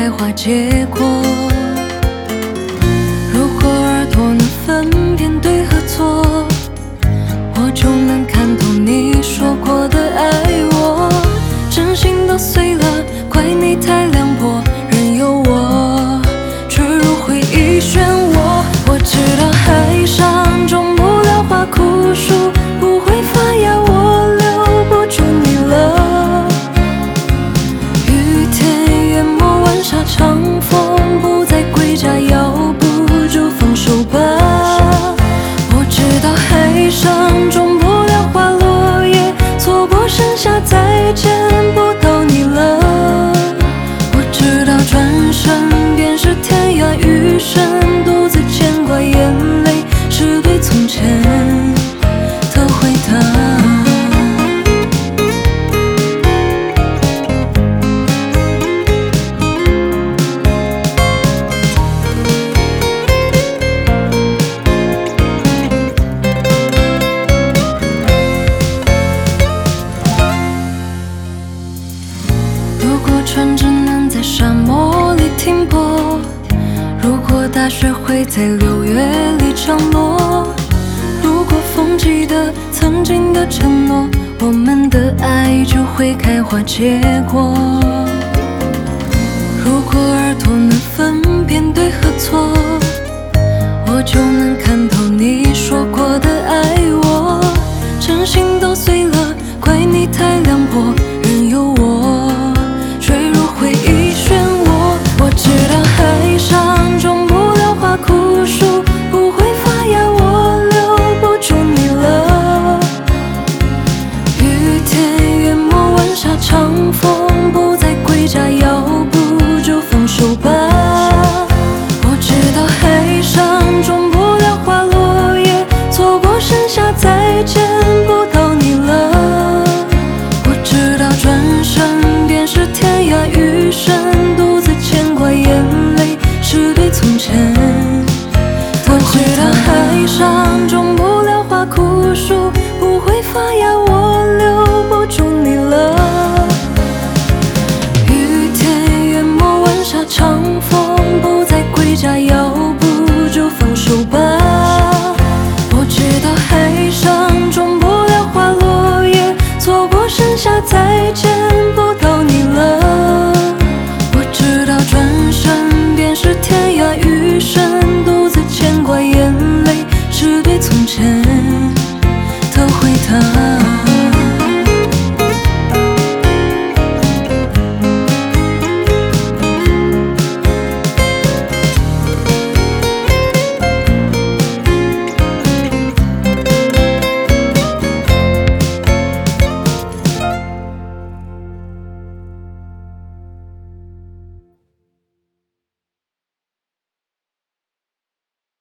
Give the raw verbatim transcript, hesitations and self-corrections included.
开花结果。如果耳朵能分辨对和错，我就能看透你说过的爱我。真心都碎了，怪你太凉薄，任由我坠入回忆漩涡。我知道海上种不了花枯树不会发芽，我留不住你了。雨天淹没晚霞，长风不再归家，要不就放手吧。我知道海上种不了花落叶，错过盛夏，再见不到你了。我知道转身便是天涯，余生独自牵挂，眼泪是对从前的回答。如果船只能在沙漠里停泊，如果大雪会在六月里降落，如果风记得曾经的承诺，我们的爱就会开花结果。如果耳朵能分辨对和错，我就能看透你说过的爱我。真心都碎了，怪你太凉薄，任由我坠入回忆漩涡。我知道海上种不了花枯树不会发芽，我留不住你了。雨天淹没晚霞，长风不再归家，要不就放手吧。我知道海上种不了花落叶，错过盛夏，再见不到你了。我知道转身便是天涯，余生独自牵挂，眼泪是对从前的回答。海上种不了花枯树不会发芽，我留不住你了。雨天淹没晚霞，长风不再归家，要不就放手吧。我知道海上种不了花落叶，错过盛夏，再见不到你了。我知道转身便是天涯，余生独自牵挂，眼泪是对从前的回答。